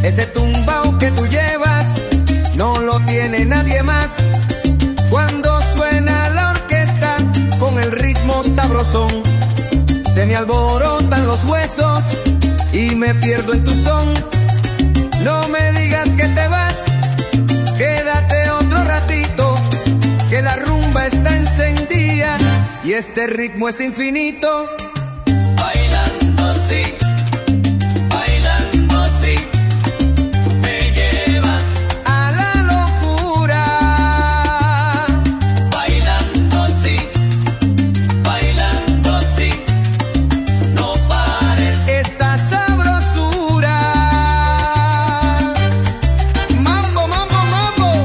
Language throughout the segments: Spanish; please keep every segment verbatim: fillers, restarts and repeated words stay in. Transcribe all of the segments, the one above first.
Ese tumbao que tú llevas no lo tiene nadie más. Cuando suena la orquesta con el ritmo sabrosón, se me alborotan los huesos y me pierdo en tu son. No me digas que te vas, quédate otro ratito, que la rumba está encendida y este ritmo es infinito. Bailando así, bailando así, me llevas a la locura. Bailando así, bailando así, no pares. Esta sabrosura. Mambo, mambo, mambo.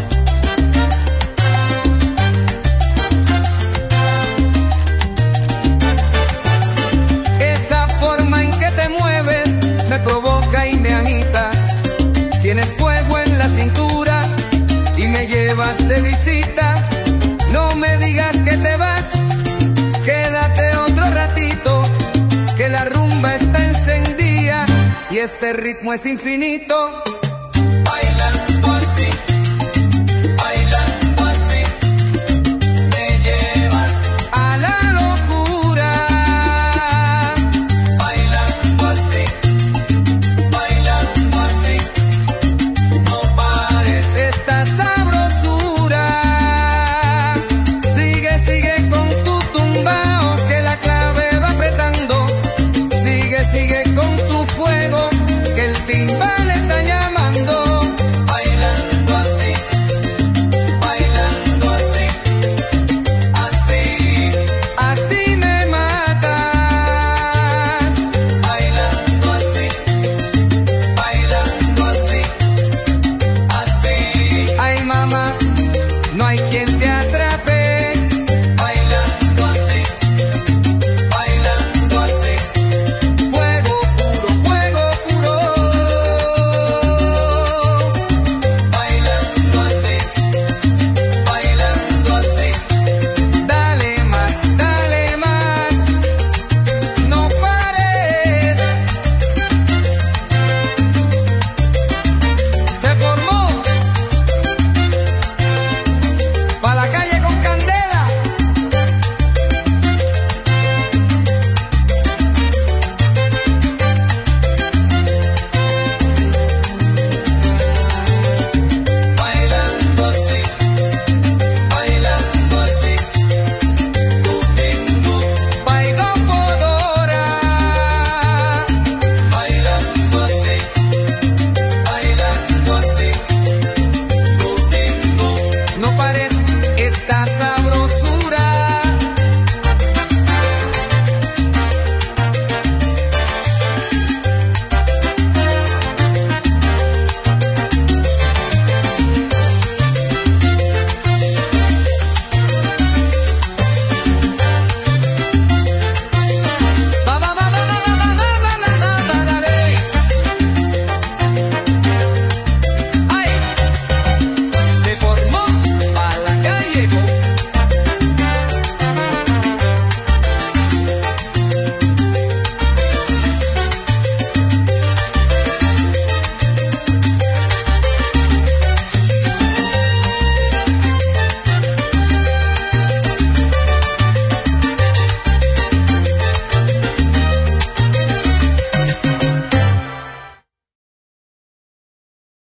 Esa forma en que te mueves me provoca y me agita. Tienes fuego en la cintura y me llevas de visita. No me digas que te vas, quédate otro ratito, que la rumba está encendida y este ritmo es infinito.